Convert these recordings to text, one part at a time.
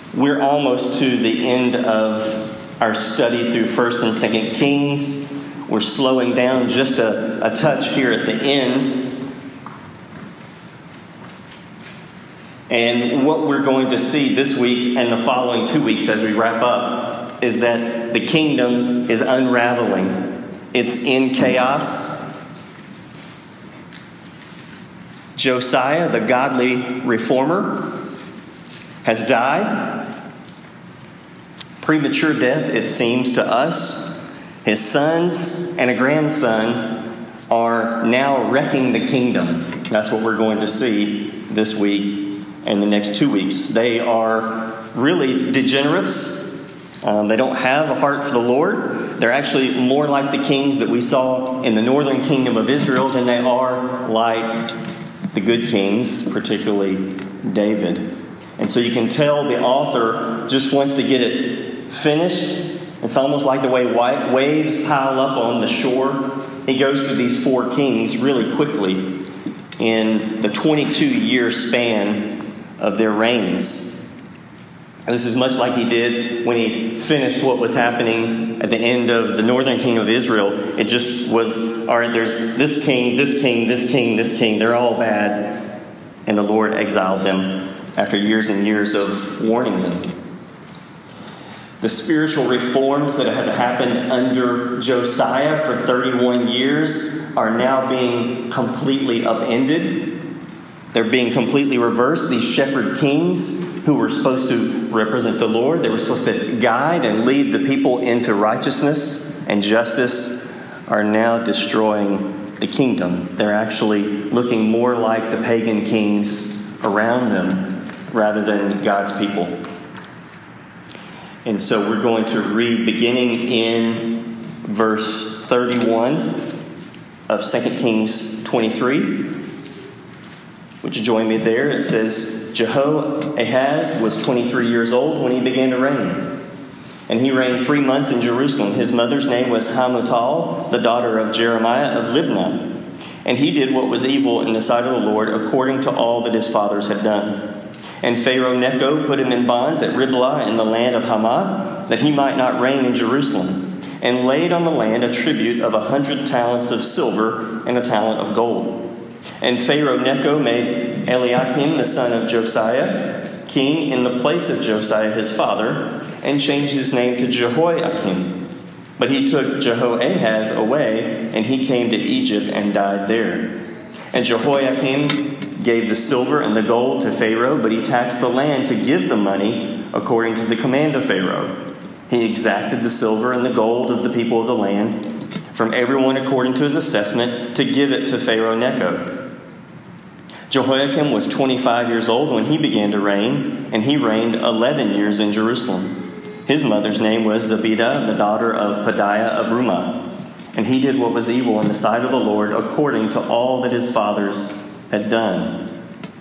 We're almost to the end of our study through 1st and 2nd Kings. We're slowing down just a touch here at the end. And what we're going to see this week and the following 2 weeks as we wrap up is that the kingdom is unraveling. It's in chaos. Josiah, the godly reformer, has died. Premature death, it seems to us. His sons and a grandson are now wrecking the kingdom. That's what we're going to see this week and the next 2 weeks. They are really degenerates. They don't have a heart for the Lord. They're actually more like the kings that we saw in the northern kingdom of Israel than they are like the good kings, particularly David. And so you can tell the author just wants to get it finished. It's almost like the way waves pile up on the shore. He goes through these 4 kings really quickly in the 22-year span of their reigns. And this is much like he did when he finished what was happening at the end of the northern kingdom of Israel. It just was, all right, there's this king, this king, this king, this king. They're all bad. And the Lord exiled them after years and years of warning them. The spiritual reforms that had happened under Josiah for 31 years are now being completely upended. They're being completely reversed. These shepherd kings who were supposed to represent the Lord, they were supposed to guide and lead the people into righteousness and justice, are now destroying the kingdom. They're actually looking more like the pagan kings around them rather than God's people. And so we're going to read beginning in verse 31 of 2 Kings 23. Would you join me there? It says, Jehoahaz was 23 years old when he began to reign. And he reigned 3 months in Jerusalem. His mother's name was Hamutal, the daughter of Jeremiah of Libnah. And he did what was evil in the sight of the Lord, according to all that his fathers had done. And Pharaoh Necho put him in bonds at Riblah in the land of Hamath, that he might not reign in Jerusalem, and laid on the land a tribute of 100 talents of silver and a talent of gold. And Pharaoh Necho made Eliakim, the son of Josiah, king in the place of Josiah his father, and changed his name to Jehoiakim. But he took Jehoahaz away, and he came to Egypt and died there. And Jehoiakim gave the silver and the gold to Pharaoh, but he taxed the land to give the money according to the command of Pharaoh. He exacted the silver and the gold of the people of the land, from everyone according to his assessment, to give it to Pharaoh Necho. Jehoiakim was 25 years old when he began to reign, and he reigned 11 years in Jerusalem. His mother's name was Zebidah, the daughter of Pedaiah of Rumah. And he did what was evil in the sight of the Lord, according to all that his fathers had done.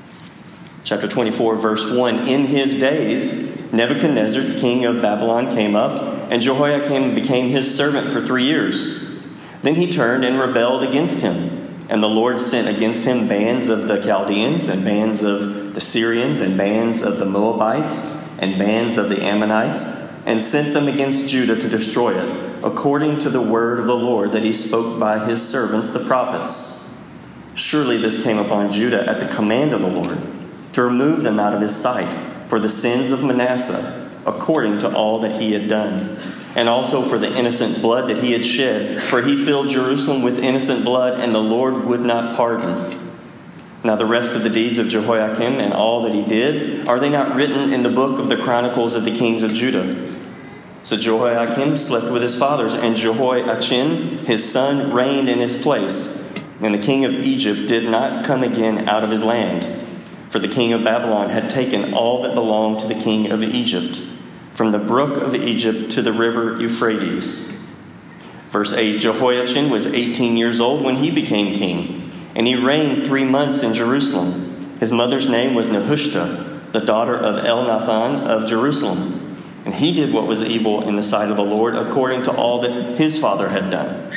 Chapter 24, verse 1. In his days, Nebuchadnezzar, king of Babylon, came up, and Jehoiakim became his servant for 3 years. Then he turned and rebelled against him. And the Lord sent against him bands of the Chaldeans, and bands of the Syrians, and bands of the Moabites, and bands of the Ammonites, and sent them against Judah to destroy it, according to the word of the Lord that he spoke by his servants the prophets. Surely this came upon Judah at the command of the Lord, to remove them out of his sight for the sins of Manasseh, according to all that he had done, and also for the innocent blood that he had shed, for he filled Jerusalem with innocent blood, and the Lord would not pardon. Now the rest of the deeds of Jehoiakim and all that he did, are they not written in the book of the Chronicles of the kings of Judah? So Jehoiakim slept with his fathers, and Jehoiachin, his son, reigned in his place. And the king of Egypt did not come again out of his land, for the king of Babylon had taken all that belonged to the king of Egypt, from the brook of Egypt to the river Euphrates. Verse 8, Jehoiachin was 18 years old when he became king, and he reigned 3 months in Jerusalem. His mother's name was Nehushta, the daughter of Elnathan of Jerusalem. And he did what was evil in the sight of the Lord, according to all that his father had done.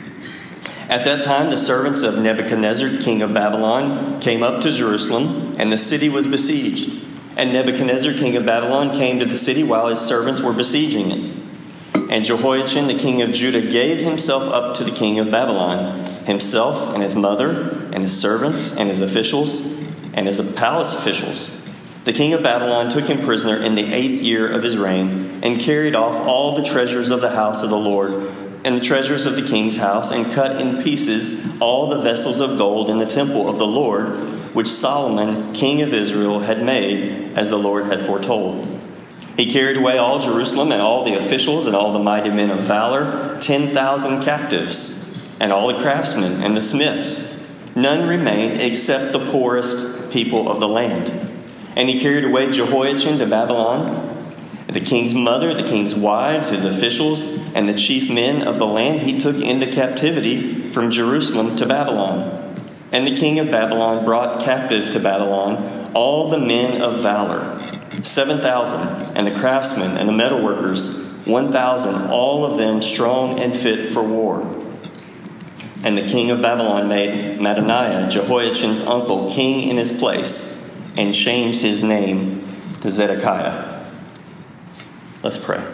At that time, the servants of Nebuchadnezzar, king of Babylon, came up to Jerusalem, and the city was besieged. And Nebuchadnezzar, king of Babylon, came to the city while his servants were besieging it. And Jehoiachin, the king of Judah, gave himself up to the king of Babylon, himself and his mother and his servants and his officials and his palace officials. The king of Babylon took him prisoner in the 8th year of his reign and carried off all the treasures of the house of the Lord and the treasures of the king's house, and cut in pieces all the vessels of gold in the temple of the Lord, which Solomon, king of Israel, had made, as the Lord had foretold. He carried away all Jerusalem and all the officials and all the mighty men of valor, 10,000 captives, and all the craftsmen and the smiths. None remained except the poorest people of the land. And he carried away Jehoiachin to Babylon. The king's mother, the king's wives, his officials, and the chief men of the land he took into captivity from Jerusalem to Babylon. And the king of Babylon brought captive to Babylon all the men of valor, 7,000, and the craftsmen and the metalworkers, 1,000, all of them strong and fit for war. And the king of Babylon made Mattaniah, Jehoiachin's uncle, king in his place, and changed his name to Zedekiah. Let's pray.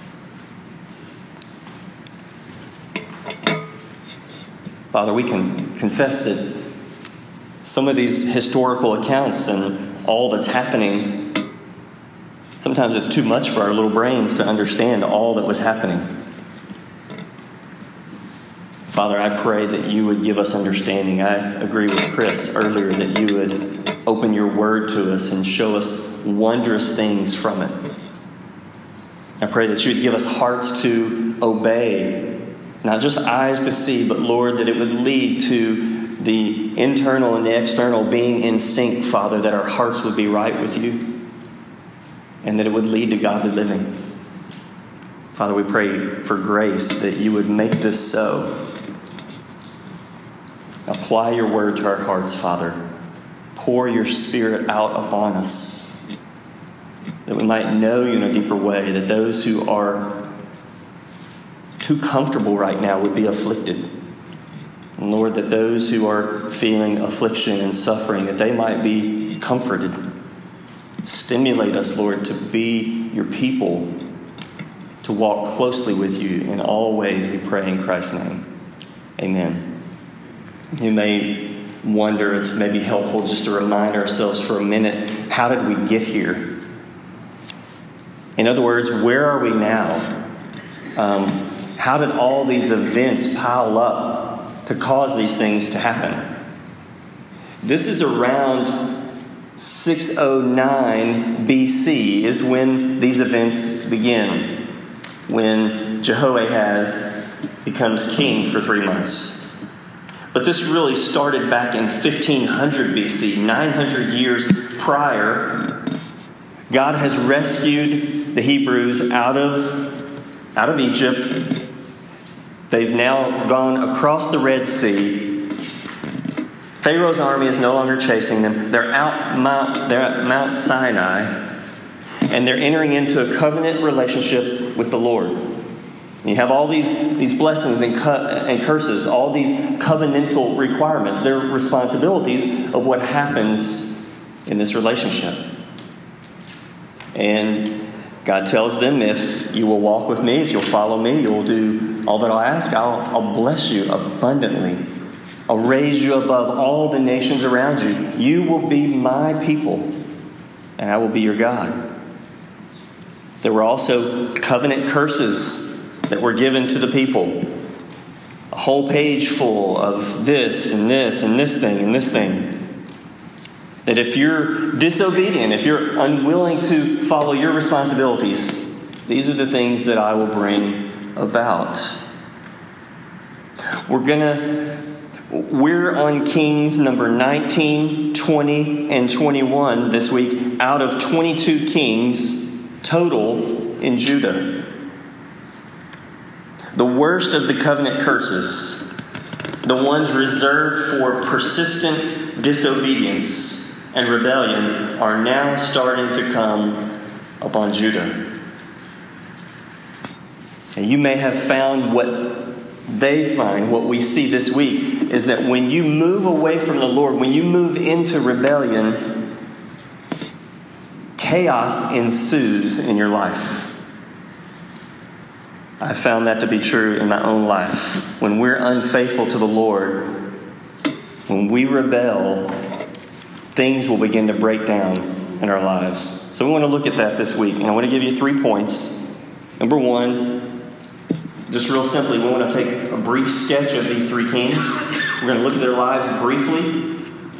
Father, we can confess that some of these historical accounts and all that's happening, sometimes it's too much for our little brains to understand all that was happening. Father, I pray that you would give us understanding. I agree with Chris earlier that you would open your word to us and show us wondrous things from it. I pray that you would give us hearts to obey, not just eyes to see, but Lord, that it would lead to the internal and the external being in sync, Father, that our hearts would be right with you, and that it would lead to godly living. Father, we pray for grace that you would make this so. Apply your word to our hearts, Father. Pour your Spirit out upon us, that we might know you in a deeper way, that those who are too comfortable right now would be afflicted. And Lord, that those who are feeling affliction and suffering, that they might be comforted. Stimulate us, Lord, to be your people, to walk closely with you in all ways, we pray in Christ's name. Amen. You may wonder, it's maybe helpful just to remind ourselves for a minute, how did we get here? In other words, where are we now? How did all these events pile up to cause these things to happen? This is around 609 BC is when these events begin, when Jehoahaz becomes king for 3 months. But this really started back in 1500 BC, 900 years prior. God has rescued the Hebrews out of Egypt. They've now gone across the Red Sea. Pharaoh's army is no longer chasing them. They're at Mount Sinai, and they're entering into a covenant relationship with the Lord. And you have all these blessings and curses, all these covenantal requirements. They're responsibilities of what happens in this relationship. And God tells them, if you will walk with me, if you'll follow me, you'll do all that I'll ask. I'll bless you abundantly. I'll raise you above all the nations around you. You will be my people, and I will be your God. There were also covenant curses that were given to the people. A whole page full of this and this and this thing and this thing. That if you're disobedient, if you're unwilling to follow your responsibilities, these are the things that I will bring about. We're on Kings number 19, 20, and 21 this week out of 22 kings total in Judah. The worst of the covenant curses, the ones reserved for persistent disobedience and rebellion, are now starting to come upon Judah. And you may have found what they find, what we see this week, is that when you move away from the Lord, when you move into rebellion, chaos ensues in your life. I found that to be true in my own life. When we're unfaithful to the Lord, when we rebel, things will begin to break down in our lives. So we want to look at that this week. And I want to give you 3 points. Number 1, just real simply, we want to take a brief sketch of these 3 kings. We're going to look at their lives briefly.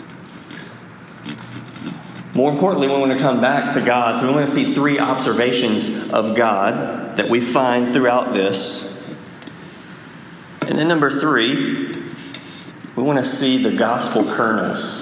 More importantly, we want to come back to God. So we want to see 3 observations of God that we find throughout this. And then number 3, we want to see the gospel kernels.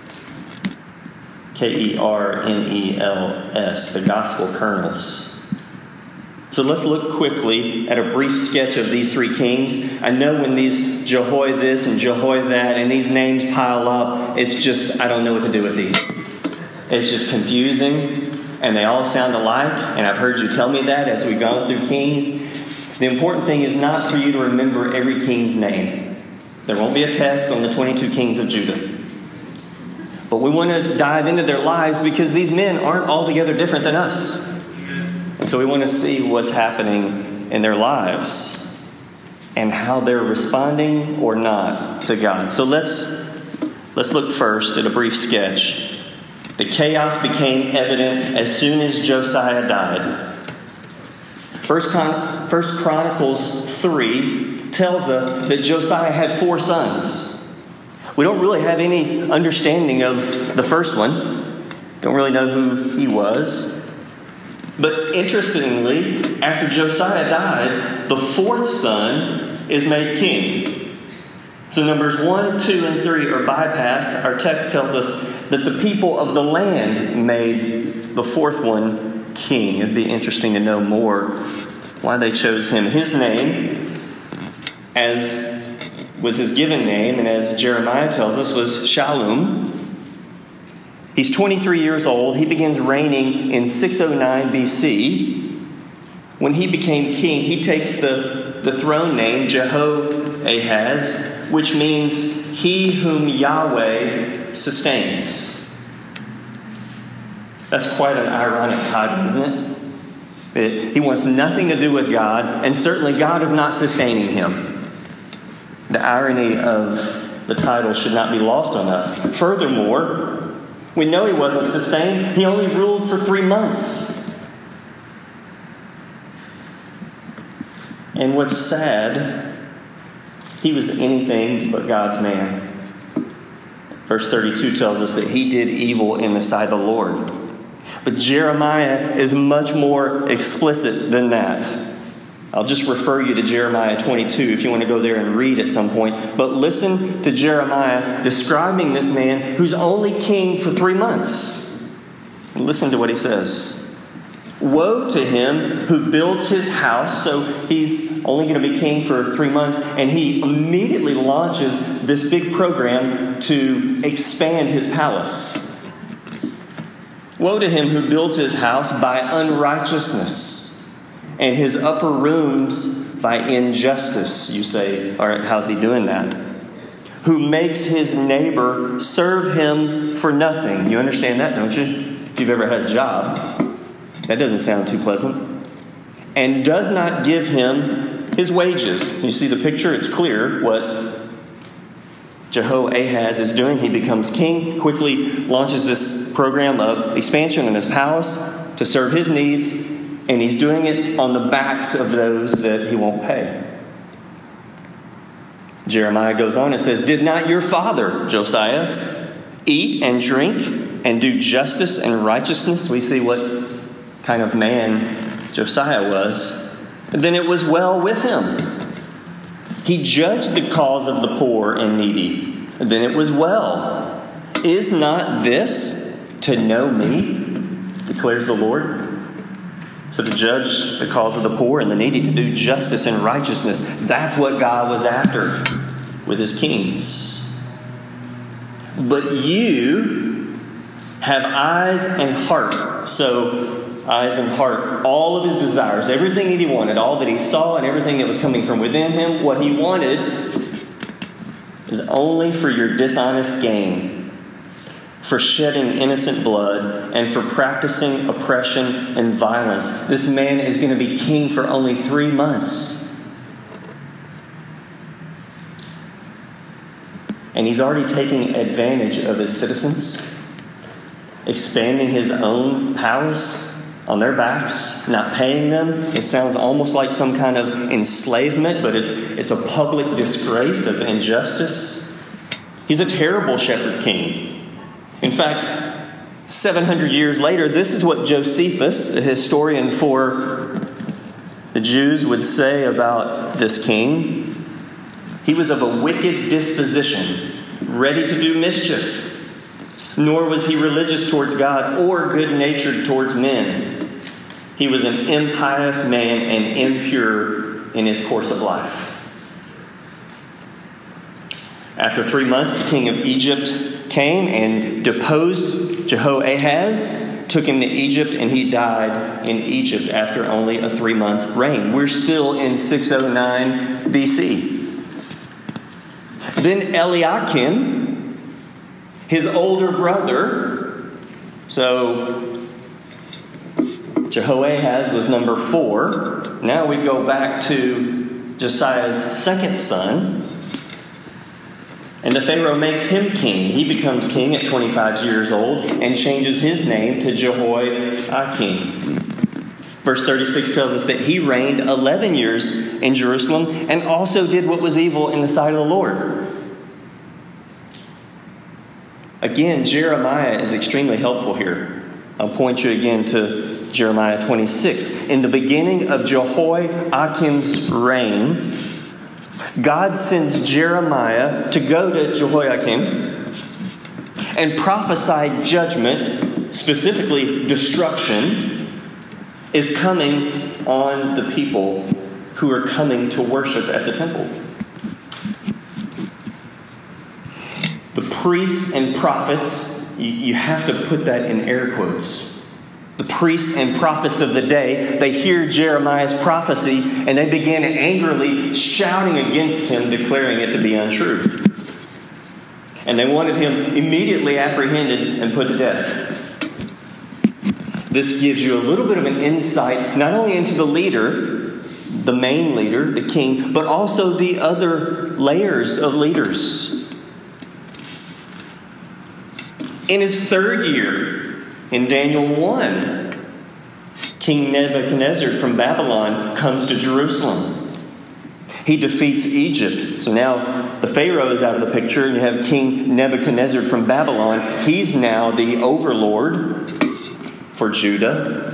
Kernels, the gospel kernels. So let's look quickly at a brief sketch of these 3 kings. I know when these Jehoiada this and Jehoiada that and these names pile up, it's just, I don't know what to do with these. It's just confusing, and they all sound alike, and I've heard you tell me that as we've gone through kings. The important thing is not for you to remember every king's name. There won't be a test on the 22 kings of Judah. But we want to dive into their lives because these men aren't altogether different than us. And so we want to see what's happening in their lives and how they're responding or not to God. So let's look first at a brief sketch. The chaos became evident as soon as Josiah died. First Chronicles 3 tells us that Josiah had 4 sons. We don't really have any understanding of the first one. Don't really know who he was. But interestingly, after Josiah dies, the 4th son is made king. So numbers 1, 2, and 3 are bypassed. Our text tells us that the people of the land made the 4th one king. It'd be interesting to know more why they chose him. His name, as was his given name, and as Jeremiah tells us, was Shallum. He's 23 years old. He begins reigning in 609 BC. When he became king, he takes the throne name Jehoahaz, which means he whom Yahweh sustains. That's quite an ironic title, isn't it? He wants nothing to do with God, and certainly God is not sustaining him. The irony of the title should not be lost on us. Furthermore, we know he wasn't sustained. He only ruled for 3 months. And what's sad, he was anything but God's man. Verse 32 tells us that he did evil in the sight of the Lord. But Jeremiah is much more explicit than that. I'll just refer you to Jeremiah 22 if you want to go there and read at some point. But listen to Jeremiah describing this man who's only king for 3 months. And listen to what he says. Woe to him who builds his house. So he's only going to be king for 3 months. And he immediately launches this big program to expand his palace. Woe to him who builds his house by unrighteousness, and his upper rooms by injustice. You say, all right, how's he doing that? Who makes his neighbor serve him for nothing. You understand that, don't you? If you've ever had a job, that doesn't sound too pleasant. And does not give him his wages. You see the picture? It's clear what Jehoahaz is doing. He becomes king, quickly launches this program of expansion in his palace to serve his needs, and he's doing it on the backs of those that he won't pay. Jeremiah goes on and says, did not your father, Josiah, eat and drink and do justice and righteousness? We see what kind of man Josiah was. And then it was well with him. He judged the cause of the poor and needy. And then it was well. Is not this to know me, declares the Lord? So to judge the cause of the poor and the needy, to do justice and righteousness, that's what God was after with his kings. But you have eyes and heart. So eyes and heart, all of his desires, everything that he wanted, all that he saw and everything that was coming from within him, what he wanted is only for your dishonest gain. for shedding innocent blood, and for practicing oppression and violence. This man is going to be king for only 3 months. And he's already taking advantage of his citizens, expanding his own palace on their backs, not paying them. It sounds almost like some kind of enslavement, but it's a public disgrace of injustice. He's a terrible shepherd king. In fact, 700 years later, this is what Josephus, a historian for the Jews, would say about this king. He was of a wicked disposition, ready to do mischief. Nor was he religious towards God or good-natured towards men. He was an impious man and impure in his course of life. After 3 months, the king of Egypt came and deposed Jehoahaz, took him to Egypt, and he died in Egypt after only a 3-month reign. We're still in 609 BC. Then Eliakim, his older brother, so Jehoahaz was number 4. Now we go back to Josiah's second son. And the Pharaoh makes him king. He becomes king at 25 years old and changes his name to Jehoiakim. Verse 36 tells us that he reigned 11 years in Jerusalem and also did what was evil in the sight of the Lord. Again, Jeremiah is extremely helpful here. I'll point you again to Jeremiah 26. In the beginning of Jehoiakim's reign, God sends Jeremiah to go to Jehoiakim and prophesy judgment, specifically destruction, is coming on the people who are coming to worship at the temple. The priests and prophets, you have to put that in air quotes. The priests and prophets of the day, they hear Jeremiah's prophecy and they begin angrily shouting against him, declaring it to be untrue. And they wanted him immediately apprehended and put to death. This gives you a little bit of an insight, not only into the leader, the main leader, the king, but also the other layers of leaders. In his third year, in Daniel 1, King Nebuchadnezzar from Babylon comes to Jerusalem. He defeats Egypt. So now the Pharaoh is out of the picture, and you have King Nebuchadnezzar from Babylon. He's now the overlord for Judah.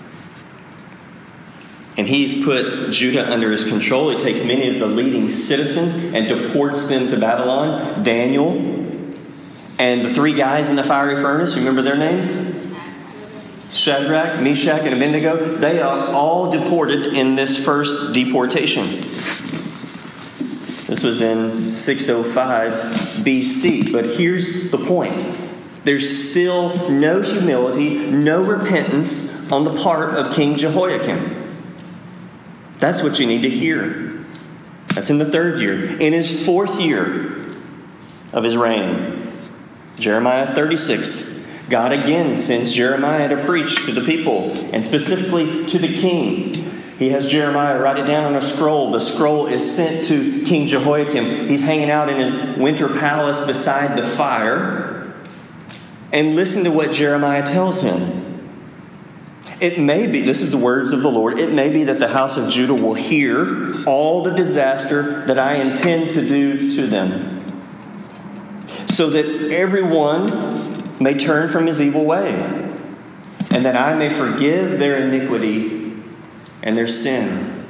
And he's put Judah under his control. He takes many of the leading citizens and deports them to Babylon. Daniel and the 3 guys in the fiery furnace, remember their names? Shadrach, Meshach, and Abednego, they are all deported in this first deportation. This was in 605 BC. But here's the point. There's still no humility, no repentance on the part of King Jehoiakim. That's what you need to hear. That's in the third year. In his fourth year of his reign, Jeremiah 36, God again sends Jeremiah to preach to the people, and specifically to the king. He has Jeremiah write it down on a scroll. The scroll is sent to King Jehoiakim. He's hanging out in his winter palace beside the fire. And listen to what Jeremiah tells him. It may be, this is the words of the Lord, it may be that the house of Judah will hear all the disaster that I intend to do to them, so that everyone may turn from his evil way, and that I may forgive their iniquity and their sin.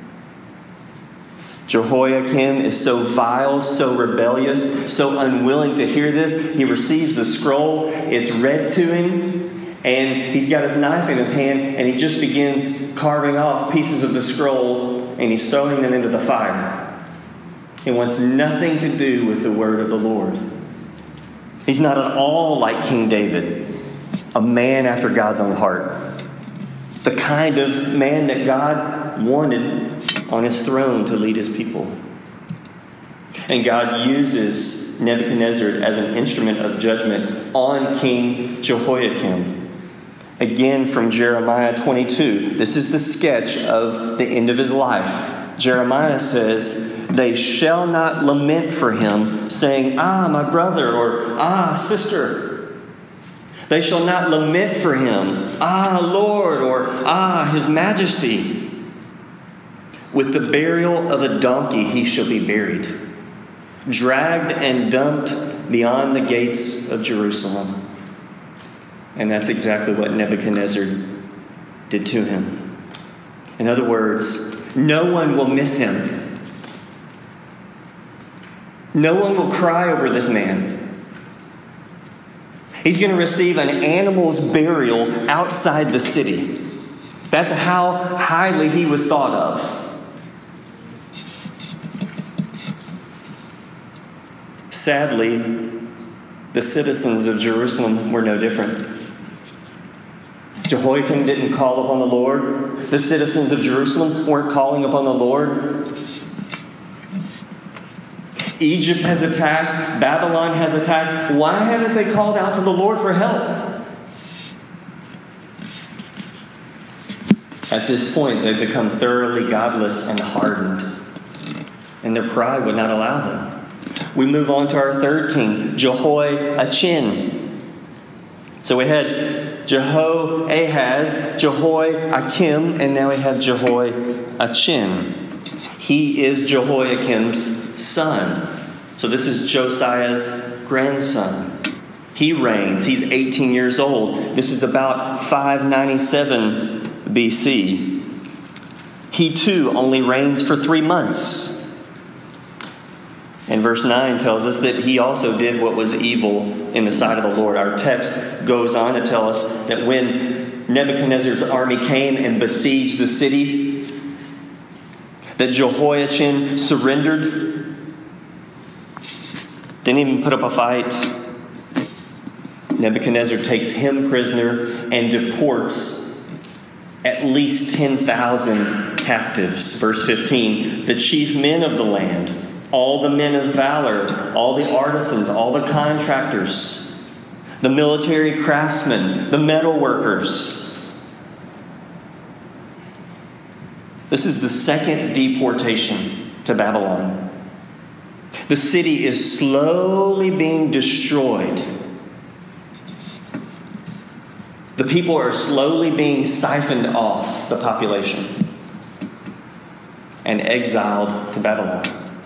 Jehoiakim is so vile, so rebellious, so unwilling to hear this. He receives the scroll, it's read to him, and he's got his knife in his hand, and he just begins carving off pieces of the scroll, and he's throwing them into the fire. He wants nothing to do with the word of the Lord. He's not at all like King David, a man after God's own heart. The kind of man that God wanted on his throne to lead his people. And God uses Nebuchadnezzar as an instrument of judgment on King Jehoiakim. Again, from Jeremiah 22. This is the sketch of the end of his life. Jeremiah says, "They shall not lament for him, saying, 'Ah, my brother,' or 'Ah, sister.' They shall not lament for him, 'Ah, Lord,' or 'Ah, his majesty.' With the burial of a donkey he shall be buried, dragged and dumped beyond the gates of Jerusalem." And that's exactly what Nebuchadnezzar did to him. In other words, no one will miss him. No one will cry over this man. He's going to receive an animal's burial outside the city. That's how highly he was thought of. Sadly, the citizens of Jerusalem were no different. Jehoiakim didn't call upon the Lord. The citizens of Jerusalem weren't calling upon the Lord. Egypt has attacked. Babylon has attacked. Why haven't they called out to the Lord for help? At this point, they've become thoroughly godless and hardened, and their pride would not allow them. We move on to our third king, Jehoiachin. So we had Jehoahaz, Jehoiakim, and now we have Jehoiachin. He is Jehoiakim's son. So this is Josiah's grandson. He reigns. He's 18 years old. This is about 597 BC. He too only reigns for 3 months. And verse 9 tells us that he also did what was evil in the sight of the Lord. Our text goes on to tell us that when Nebuchadnezzar's army came and besieged the city, that Jehoiachin surrendered, didn't even put up a fight. Nebuchadnezzar takes him prisoner and deports at least 10,000 captives. Verse 15, the chief men of the land, all the men of valor, all the artisans, all the contractors, the military craftsmen, the metal workers. This is the second deportation to Babylon. The city is slowly being destroyed. The people are slowly being siphoned off the population and exiled to Babylon.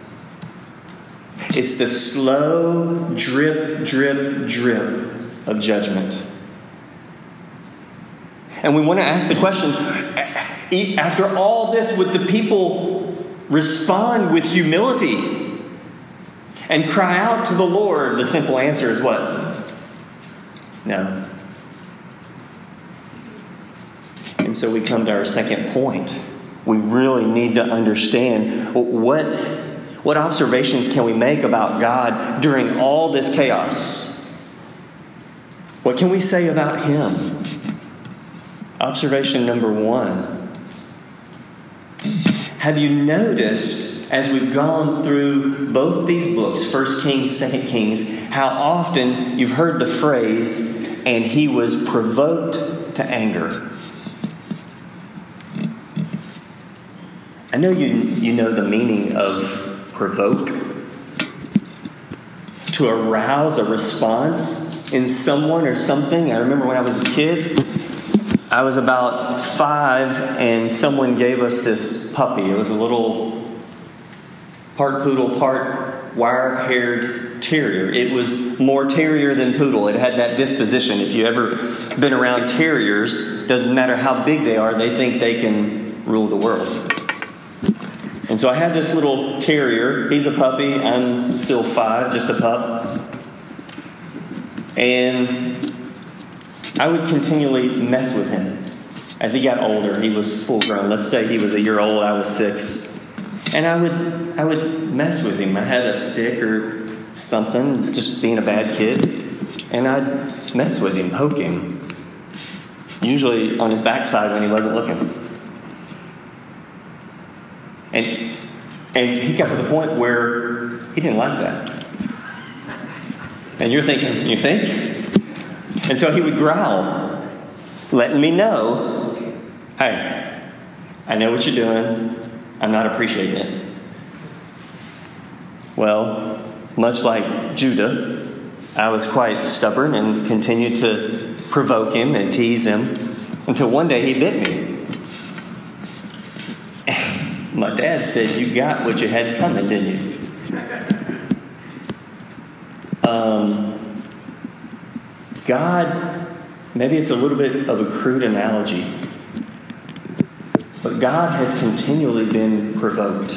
It's the slow drip, drip, drip of judgment. And we want to ask the question, after all this, would the people respond with humility and cry out to the Lord? The simple answer is what? No. And so we come to our second point. We really need to understand what observations can we make about God during all this chaos? What can we say about Him? Observation number 1. Have you noticed, as we've gone through both these books, 1 Kings, 2 Kings, how often you've heard the phrase, and he was provoked to anger? I know you know the meaning of provoke. To arouse a response in someone or something. I remember when I was a kid, I was about 5 and someone gave us this puppy. It was a little part poodle, part wire-haired terrier. It was more terrier than poodle. It had that disposition. If you've ever been around terriers, doesn't matter how big they are, they think they can rule the world. And so I had this little terrier. He's a puppy. I'm still 5, just a pup. And I would continually mess with him. As he got older, he was full grown. Let's say he was a year old, I was 6. And I would mess with him. I had a stick or something, just being a bad kid. And I'd mess with him, poke him. Usually on his backside when he wasn't looking. And he got to the point where He didn't like that. And you're thinking, you think? And so he would growl, letting me know, hey, I know what you're doing. I'm not appreciating it. Well, much like Judah, I was quite stubborn and continued to provoke him and tease him until one day he bit me. My dad said, you got what you had coming, didn't you? God, maybe it's a little bit of a crude analogy, but God has continually been provoked.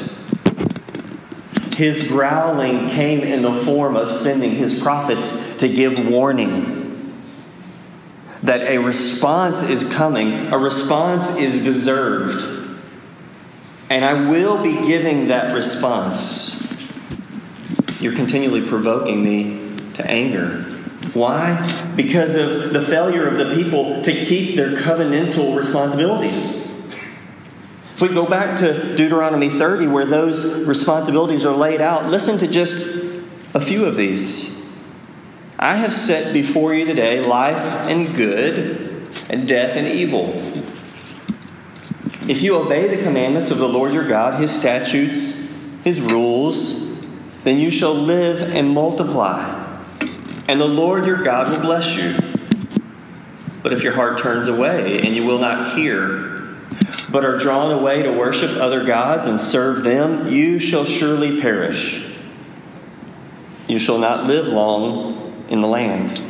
His growling came in the form of sending his prophets to give warning that a response is coming, a response is deserved, and I will be giving that response. You're continually provoking me to anger. Why? Because of the failure of the people to keep their covenantal responsibilities. If we go back to Deuteronomy 30, where those responsibilities are laid out, listen to just a few of these. I have set before you today life and good, and death and evil. If you obey the commandments of the Lord your God, His statutes, His rules, then you shall live and multiply, and the Lord your God will bless you. But if your heart turns away and you will not hear, but are drawn away to worship other gods and serve them, you shall surely perish. You shall not live long in the land.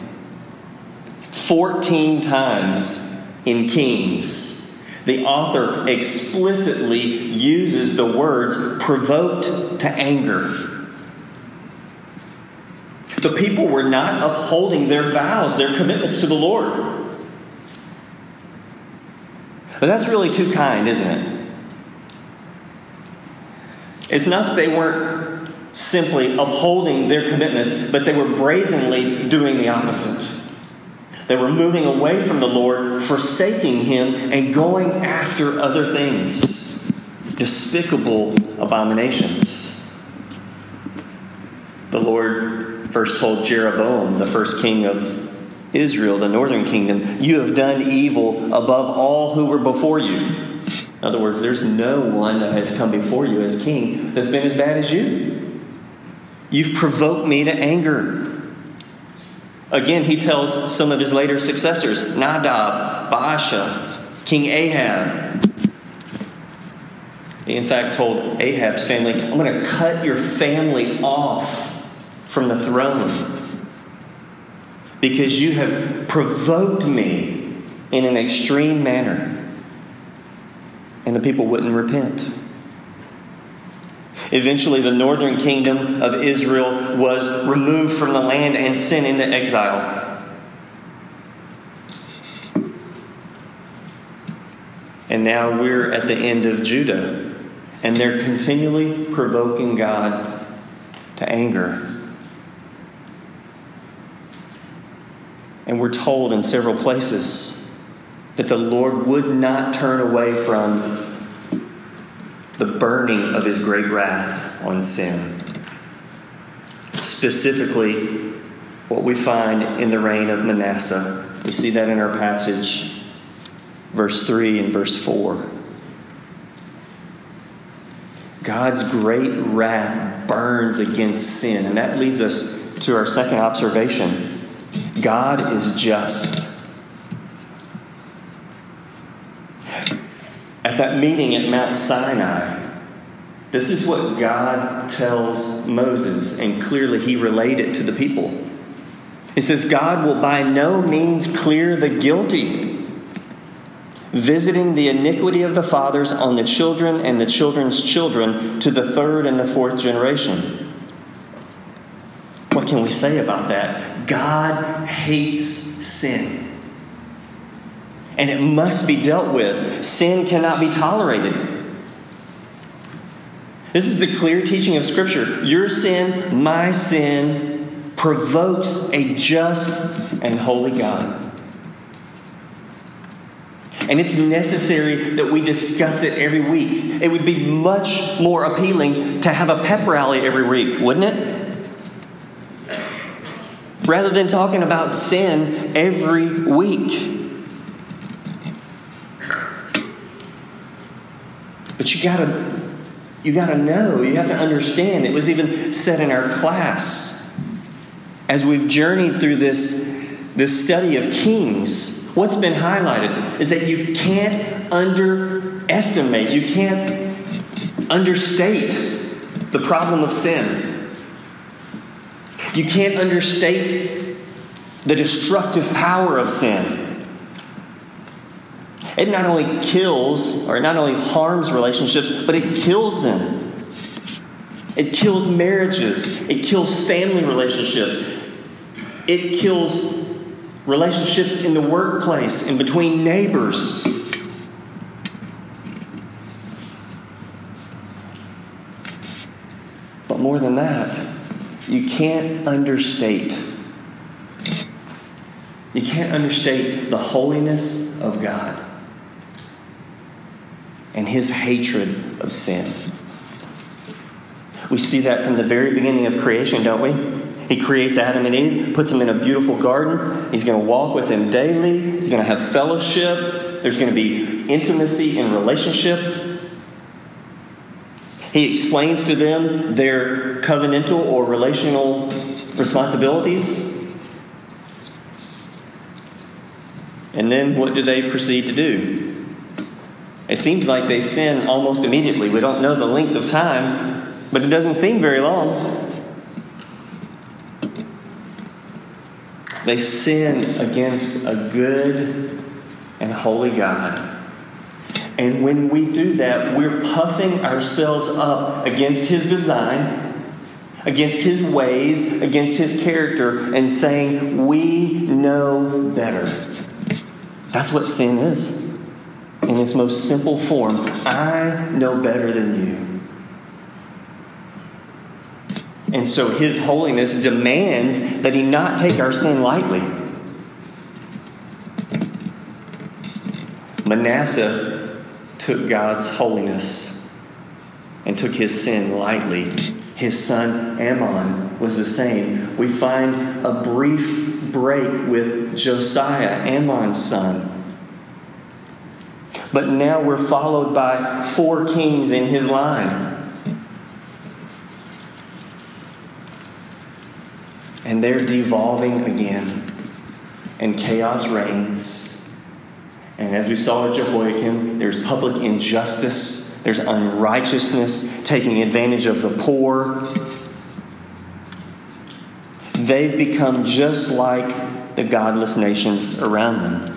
14 times in Kings, the author explicitly uses the words provoked to anger. The people were not upholding their vows, their commitments to the Lord. But that's really too kind, isn't it? It's not that they weren't simply upholding their commitments, but they were brazenly doing the opposite. They were moving away from the Lord, forsaking Him, and going after other things. Despicable abominations. The Lord first told Jeroboam, the first king of Israel, the northern kingdom, you have done evil above all who were before you. In other words, there's no one that has come before you as king that's been as bad as you. You've provoked me to anger. Again, he tells some of his later successors, Nadab, Baasha, King Ahab. He in fact told Ahab's family, I'm going to cut your family off from the throne because you have provoked me in an extreme manner. And the people wouldn't repent. Eventually, the northern kingdom of Israel was removed from the land and sent into exile. And now we're at the end of Judah, and they're continually provoking God to anger. And we're told in several places that the Lord would not turn away from the burning of His great wrath on sin. Specifically, what we find in the reign of Manasseh. We see that in our passage, verse 3 and verse 4. God's great wrath burns against sin. And that leads us to our second observation. God is just. At that meeting at Mount Sinai, this is what God tells Moses, and clearly he relayed it to the people. He says, God will by no means clear the guilty, visiting the iniquity of the fathers on the children and the children's children to the third and the fourth generation. What can we say about that? God hates sin. And it must be dealt with. Sin cannot be tolerated. This is the clear teaching of Scripture. Your sin, my sin, provokes a just and holy God. And it's necessary that we discuss it every week. It would be much more appealing to have a pep rally every week, wouldn't it? Rather than talking about sin every week. But you gotta know, you have to understand. It was even said in our class as we've journeyed through this study of Kings. What's been highlighted is that you can't underestimate, you can't understate the problem of sin. You can't understate the destructive power of sin. It not only kills, or it not only harms relationships, but it kills them. It kills marriages. It kills family relationships. It kills relationships in the workplace and between neighbors. But more than that, you can't understate. You can't understate the holiness of God and His hatred of sin. We see that from the very beginning of creation, don't we? He creates Adam and Eve, puts them in a beautiful garden. He's going to walk with them daily. He's going to have fellowship. There's going to be intimacy and relationship. He explains to them their covenantal or relational responsibilities. And then what do they proceed to do? It seems like they sin almost immediately. We don't know the length of time, but it doesn't seem very long. They sin against a good and holy God. And when we do that, we're puffing ourselves up against His design, against His ways, against His character, and saying, we know better. That's what sin is. In its most simple form, I know better than you. And so His holiness demands that He not take our sin lightly. Manasseh took God's holiness and took his sin lightly. His son Ammon was the same. We find a brief break with Josiah, Ammon's son. But now we're followed by 4 kings in his line. And they're devolving again. And chaos reigns. And as we saw with Jehoiakim, there's public injustice. There's unrighteousness, taking advantage of the poor. They've become just like the godless nations around them.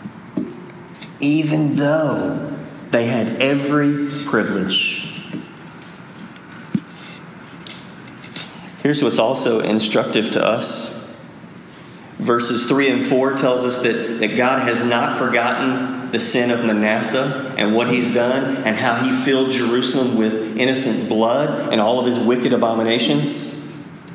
Even though they had every privilege. Here's what's also instructive to us. Verses 3 and 4 tells us that God has not forgotten the sin of Manasseh and what he's done and how he filled Jerusalem with innocent blood and all of his wicked abominations.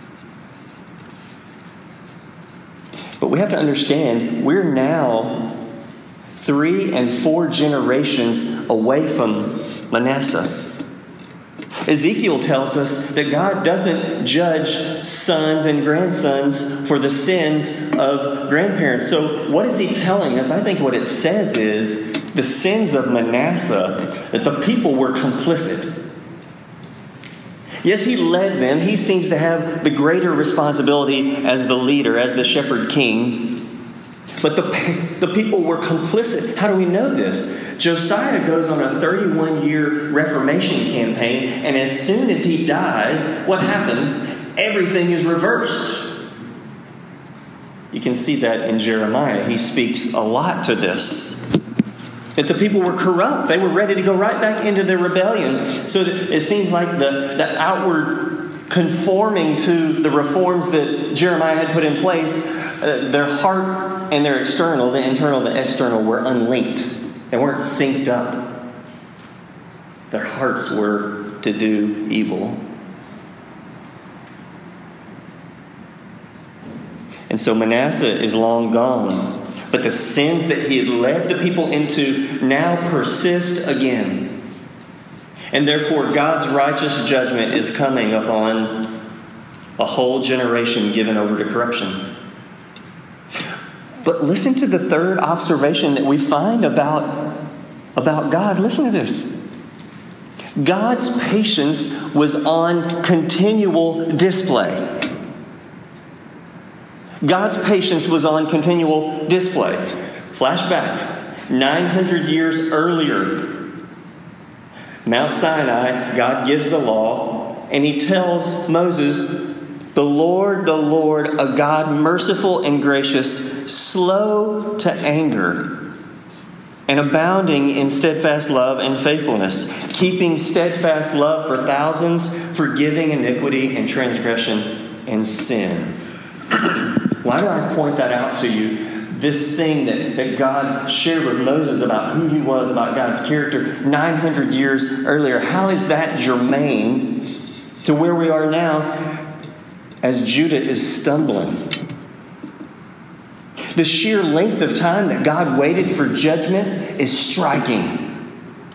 But we have to understand, we're now 3 and 4 generations away from Manasseh. Ezekiel tells us that God doesn't judge sons and grandsons for the sins of grandparents. So what is he telling us? I think what it says is the sins of Manasseh, that the people were complicit. Yes, he led them. He seems to have the greater responsibility as the leader, as the shepherd king. But the people were complicit. How do we know this? Josiah goes on a 31-year Reformation campaign, and as soon as he dies, what happens? Everything is reversed. You can see that in Jeremiah. He speaks a lot to this. That the people were corrupt. They were ready to go right back into their rebellion. So that it seems like the outward conforming to the reforms that Jeremiah had put in place, their heart and their external, the internal, the external, were unlinked. They weren't synced up. Their hearts were to do evil. And so Manasseh is long gone. But the sins that he had led the people into now persist again. And therefore, God's righteous judgment is coming upon a whole generation given over to corruption. But listen to the third observation that we find about God. Listen to this. God's patience was on continual display. God's patience was on continual display. Flashback. 900 years earlier, Mount Sinai, God gives the law, and he tells Moses, the Lord, a God merciful and gracious, slow to anger, and abounding in steadfast love and faithfulness, keeping steadfast love for thousands, forgiving iniquity and transgression and sin. Why do I point that out to you? This thing that God shared with Moses about who he was, about God's character 900 years earlier. How is that germane to where we are now as Judah is stumbling? The sheer length of time that God waited for judgment is striking.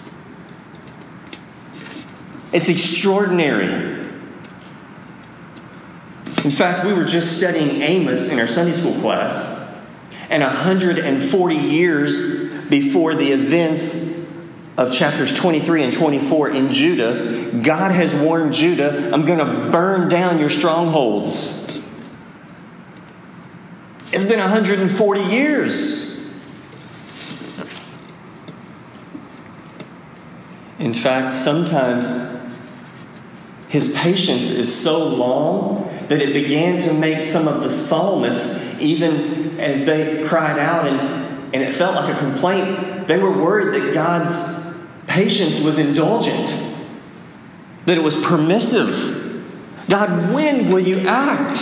It's extraordinary. In fact, we were just studying Amos in our Sunday school class, and 140 years before the events of chapters 23 and 24 in Judah, God has warned Judah, I'm going to burn down your strongholds. It's been 140 years. In fact, sometimes his patience is so long that it began to make some of the psalmists, even as they cried out and it felt like a complaint, they were worried that God's patience was indulgent, that it was permissive. God, when will you act?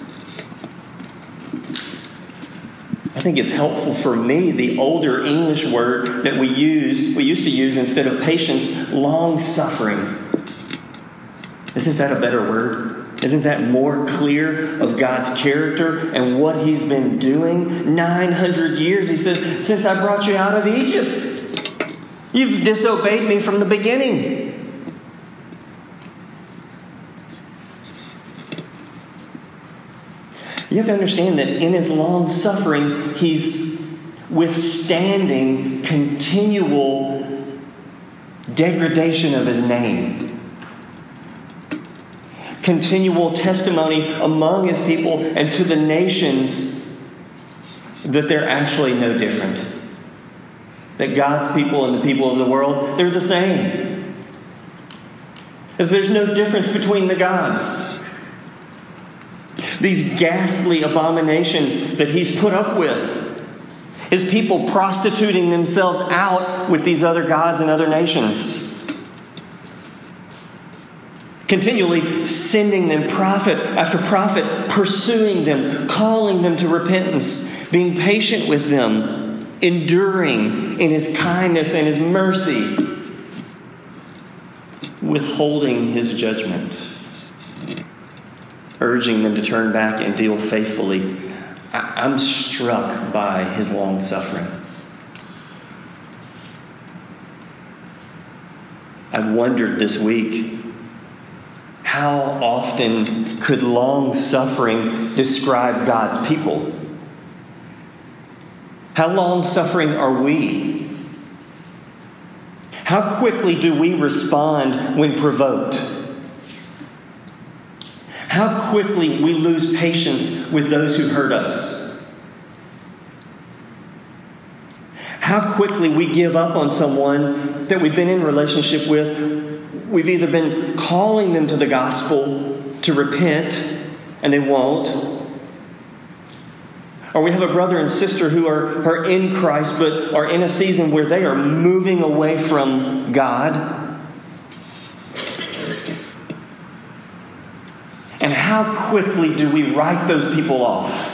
I think it's helpful for me, the older English word that we used to use instead of patience, long-suffering. Isn't that a better word? Isn't that more clear of God's character and what he's been doing? 900 years, he says, since I brought you out of Egypt. You've disobeyed me from the beginning. You have to understand that in his long suffering, he's withstanding continual degradation of his name. Continual testimony among his people and to the nations that they're actually no different. That God's people and the people of the world, they're the same. That there's no difference between the gods. These ghastly abominations that he's put up with. His people prostituting themselves out with these other gods and other nations. Continually sending them prophet after prophet, pursuing them, calling them to repentance, being patient with them, enduring in his kindness and his mercy, withholding his judgment, urging them to turn back and deal faithfully. I'm struck by his long suffering. I wondered this week, how often could long suffering describe God's people? How long suffering are we? How quickly do we respond when provoked? How quickly we lose patience with those who hurt us? How quickly we give up on someone that we've been in relationship with. We've either been calling them to the gospel to repent, and they won't. Or we have a brother and sister who are in Christ, but are in a season where they are moving away from God. And how quickly do we write those people off?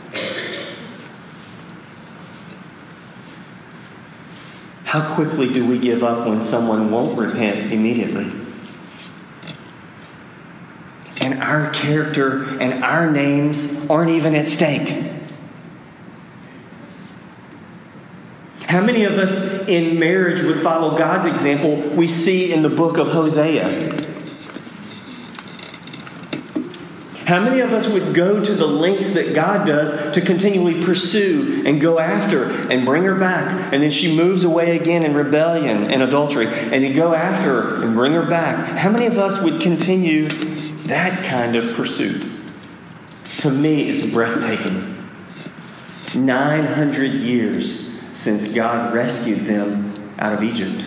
How quickly do we give up when someone won't repent immediately? And our character and our names aren't even at stake. How many of us in marriage would follow God's example we see in the book of Hosea? How many of us would go to the lengths that God does to continually pursue and go after and bring her back? And then she moves away again in rebellion and adultery. And you go after her and bring her back. How many of us would continue that kind of pursuit? To me, it's breathtaking. 900 years since God rescued them out of Egypt.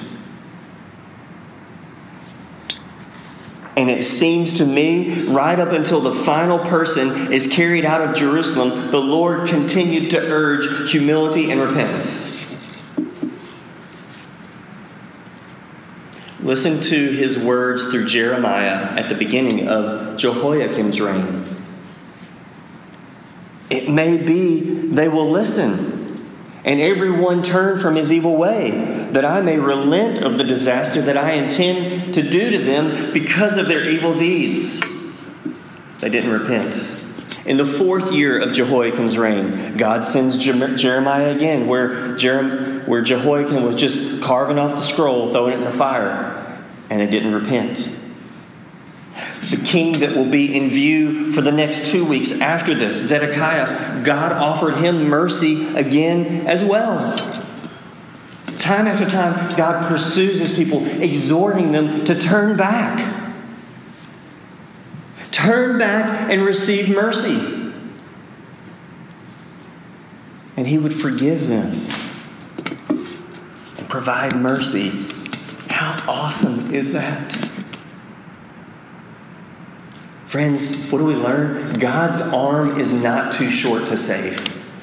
And it seems to me, right up until the final person is carried out of Jerusalem, the Lord continued to urge humility and repentance. Listen to his words through Jeremiah at the beginning of Jehoiakim's reign. It may be they will listen, and everyone turn from his evil way, that I may relent of the disaster that I intend to do to them because of their evil deeds. They didn't repent. In the 4th year of Jehoiakim's reign, God sends Jeremiah again, where Jehoiakim was just carving off the scroll, throwing it in the fire, and they didn't repent. The king that will be in view for the next 2 weeks after this, Zedekiah, God offered him mercy again as well. Time after time, God pursues his people, exhorting them to turn back. Turn back and receive mercy. And he would forgive them and provide mercy. How awesome is that? Friends, what do we learn? God's arm is not too short to save.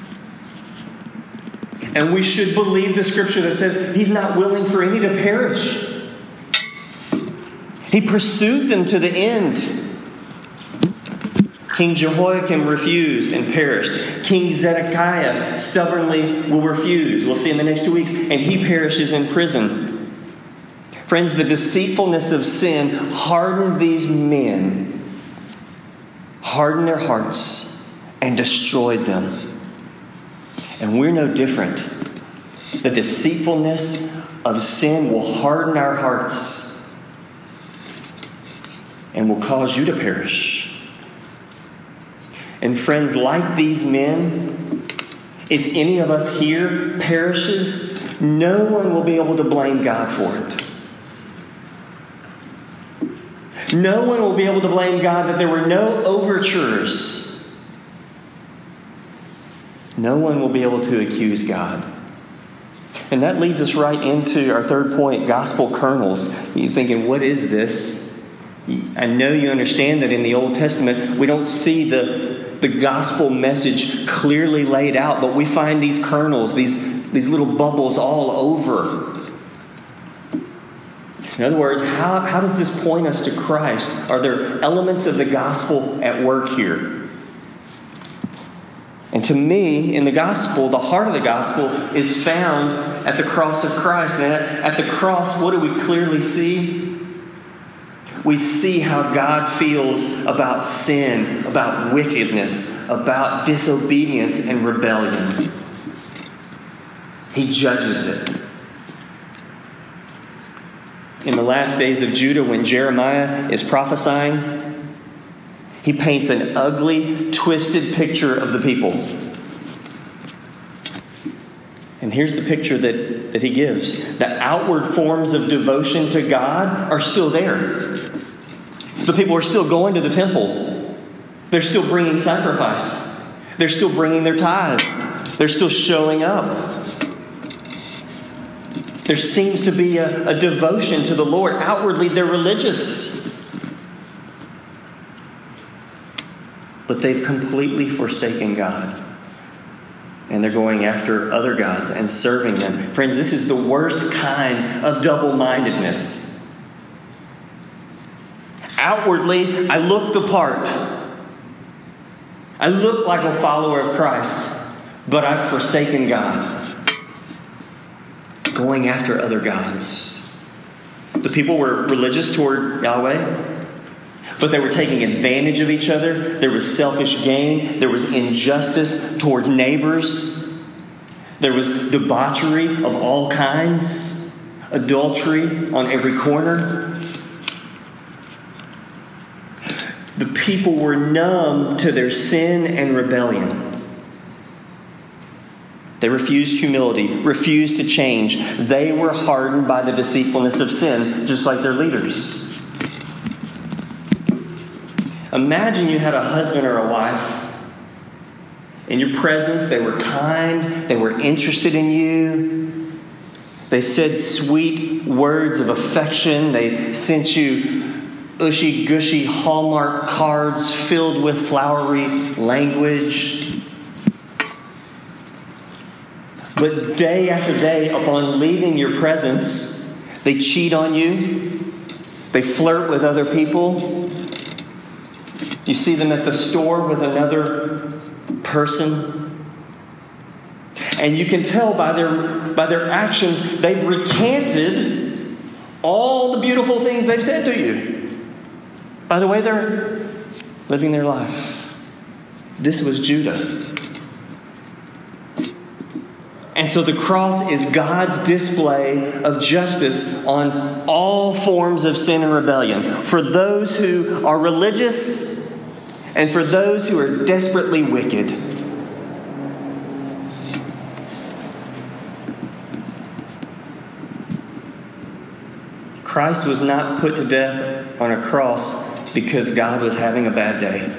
And we should believe the scripture that says he's not willing for any to perish. He pursued them to the end. King Jehoiakim refused and perished. King Zedekiah stubbornly will refuse. We'll see in the next 2 weeks. And he perishes in prison. Friends, the deceitfulness of sin hardened these men, hardened their hearts, and destroyed them. And we're no different. The deceitfulness of sin will harden our hearts and will cause you to perish. And friends, like these men, if any of us here perishes, no one will be able to blame God for it. No one will be able to blame God that there were no overtures. No one will be able to accuse God. And that leads us right into our third point, gospel kernels. You're thinking, what is this? I know you understand that in the Old Testament, we don't see the gospel message clearly laid out, but we find these kernels, these little bubbles all over. In other words, how does this point us to Christ? Are there elements of the gospel at work here? And to me, in the gospel, the heart of the gospel is found at the cross of Christ. And at the cross, what do we clearly see? We see how God feels about sin, about wickedness, about disobedience and rebellion. He judges it. In the last days of Judah, when Jeremiah is prophesying, he paints an ugly, twisted picture of the people. And here's the picture that he gives. The outward forms of devotion to God are still there. The people are still going to the temple. They're still bringing sacrifice. They're still bringing their tithe. They're still showing up. There seems to be a devotion to the Lord. Outwardly, they're religious. But they've completely forsaken God. And they're going after other gods and serving them. Friends, this is the worst kind of double-mindedness. Outwardly, I look the part. I look like a follower of Christ. But I've forsaken God. Going after other gods. The people were religious toward Yahweh. But they were taking advantage of each other. There was selfish gain. There was injustice towards neighbors. There was debauchery of all kinds, adultery on every corner. The people were numb to their sin and rebellion. They refused humility, refused to change. They were hardened by the deceitfulness of sin, just like their leaders. Imagine you had a husband or a wife. In your presence, they were kind. They were interested in you. They said sweet words of affection. They sent you ushy-gushy Hallmark cards filled with flowery language. But day after day, upon leaving your presence, they cheat on you. They flirt with other people. You see them at the store with another person. And you can tell by their actions, they've recanted all the beautiful things they've said to you. By the way they're living their life. This was Judah. And so the cross is God's display of justice on all forms of sin and rebellion. For those who are religious and for those who are desperately wicked. Christ was not put to death on a cross because God was having a bad day.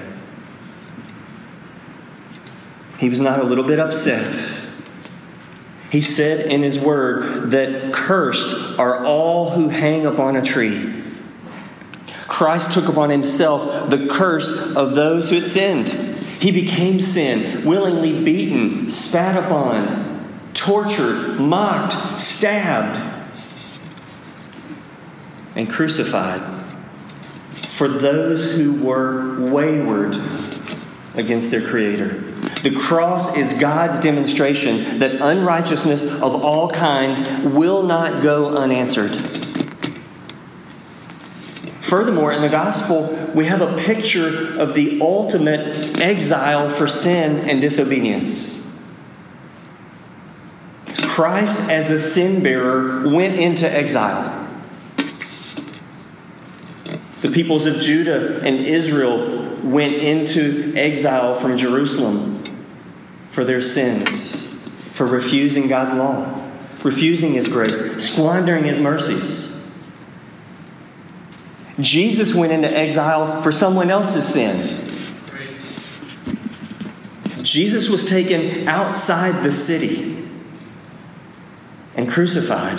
He was not a little bit upset. He said in His Word that cursed are all who hang upon a tree. Christ took upon Himself the curse of those who had sinned. He became sin, willingly beaten, spat upon, tortured, mocked, stabbed, and crucified for those who were wayward against their Creator. The cross is God's demonstration that unrighteousness of all kinds will not go unanswered. Furthermore, in the gospel, we have a picture of the ultimate exile for sin and disobedience. Christ, as a sin bearer, went into exile. The peoples of Judah and Israel went into exile from Jerusalem for their sins, for refusing God's law, refusing His grace, squandering His mercies. Jesus went into exile for someone else's sin. Jesus was taken outside the city and crucified.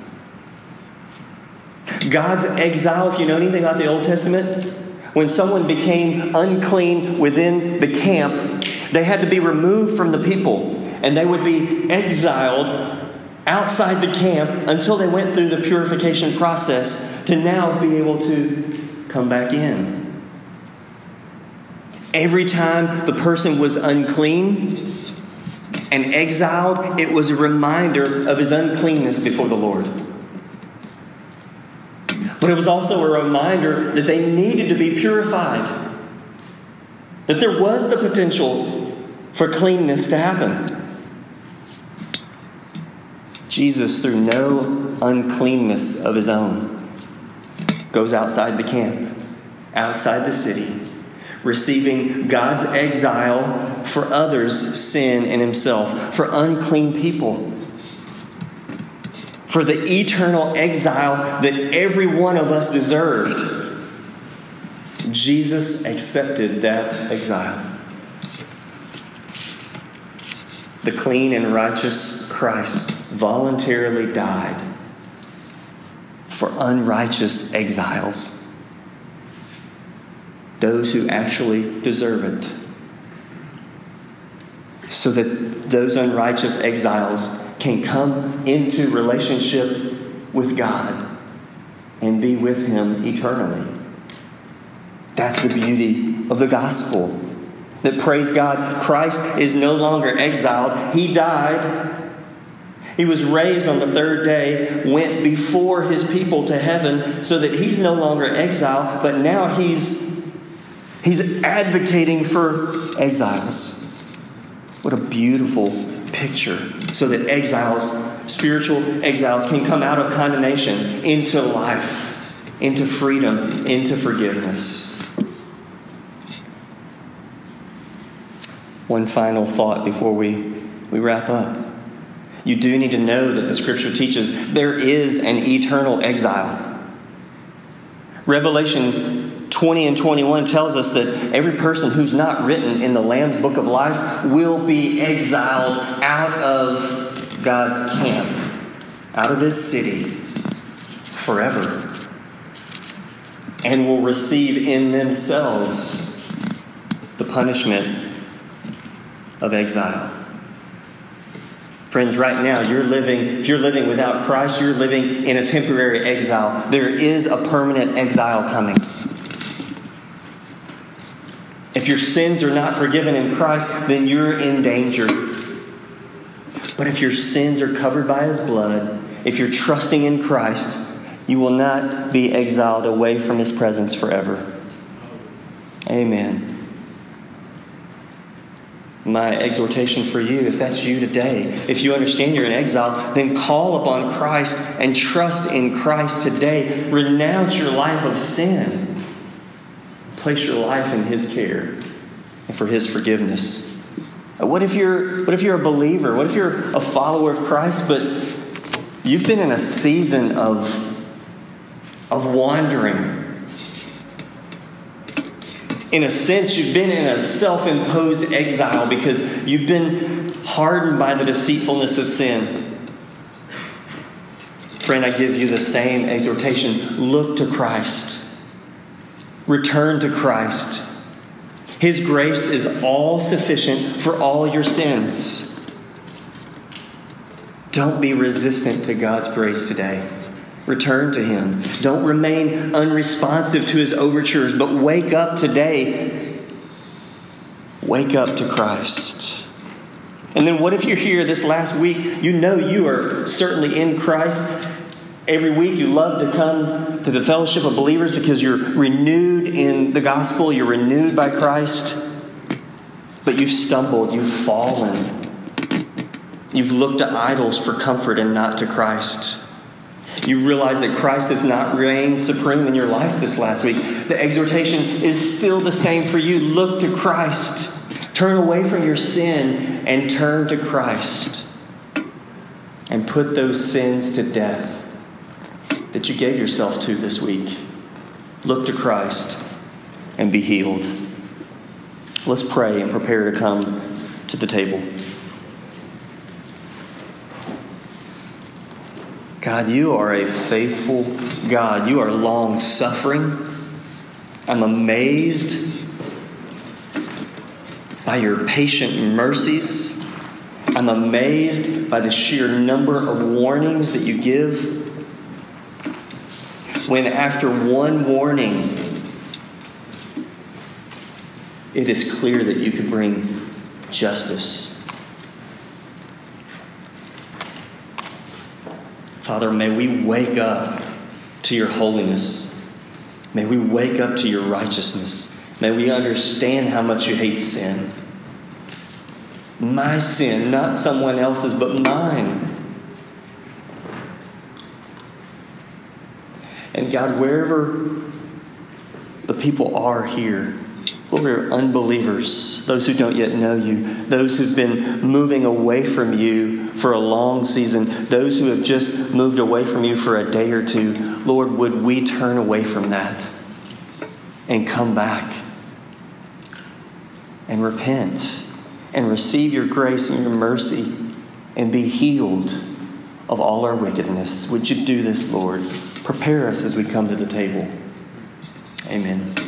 God's exile, if you know anything about the Old Testament, when someone became unclean within the camp, they had to be removed from the people, and they would be exiled outside the camp until they went through the purification process to now be able to come back in. Every time the person was unclean and exiled, it was a reminder of his uncleanness before the Lord. But it was also a reminder that they needed to be purified, that there was the potential for cleanness to happen. Jesus, through no uncleanness of His own, goes outside the camp, outside the city, receiving God's exile for others' sin in Himself, for unclean people, for the eternal exile that every one of us deserved. Jesus accepted that exile. The clean and righteous Christ voluntarily died for unrighteous exiles, those who actually deserve it, so that those unrighteous exiles can come into relationship with God and be with Him eternally. That's the beauty of the gospel. That, praise God, Christ is no longer exiled. He died. He was raised on the third day, went before His people to heaven so that He's no longer exiled, but now He's advocating for exiles. What a beautiful picture so that exiles, spiritual exiles, can come out of condemnation into life, into freedom, into forgiveness. One final thought before we wrap up. You do need to know that the Scripture teaches there is an eternal exile. Revelation 20 and 21 tells us that every person who's not written in the Lamb's Book of Life will be exiled out of God's camp, out of His city, forever, and will receive in themselves the punishment of exile. Friends, right now, if you're living without Christ, you're living in a temporary exile. There is a permanent exile coming. If your sins are not forgiven in Christ, then you're in danger. But if your sins are covered by His blood, if you're trusting in Christ, you will not be exiled away from His presence forever. Amen. My exhortation for you, if that's you today, if you understand you're in exile, then call upon Christ and trust in Christ today. Renounce your life of sin. Place your life in His care and for His forgiveness. What if you're a believer? What if you're a follower of Christ, but you've been in a season of wandering? In a sense, you've been in a self-imposed exile because you've been hardened by the deceitfulness of sin. Friend, I give you the same exhortation. Look to Christ. Return to Christ. His grace is all sufficient for all your sins. Don't be resistant to God's grace today. Return to Him. Don't remain unresponsive to His overtures, but wake up today. Wake up to Christ. And then what if you're here this last week? You know you are certainly in Christ. Every week you love to come to the fellowship of believers because you're renewed in the gospel. You're renewed by Christ. But you've stumbled. You've fallen. You've looked to idols for comfort and not to Christ. You realize that Christ does not reign supreme in your life this last week. The exhortation is still the same for you. Look to Christ. Turn away from your sin and turn to Christ. And put those sins to death that you gave yourself to this week. Look to Christ and be healed. Let's pray and prepare to come to the table. God, you are a faithful God. You are long-suffering. I'm amazed by your patient mercies. I'm amazed by the sheer number of warnings that you give. When after one warning, it is clear that you could bring justice. Father, may we wake up to your holiness. May we wake up to your righteousness. May we understand how much you hate sin. My sin, not someone else's, but mine. And God, wherever the people are here, whether unbelievers, those who don't yet know you, those who've been moving away from you for a long season, those who have just moved away from you for a day or two, Lord, would we turn away from that and come back and repent and receive your grace and your mercy and be healed of all our wickedness. Would you do this, Lord? Prepare us as we come to the table. Amen.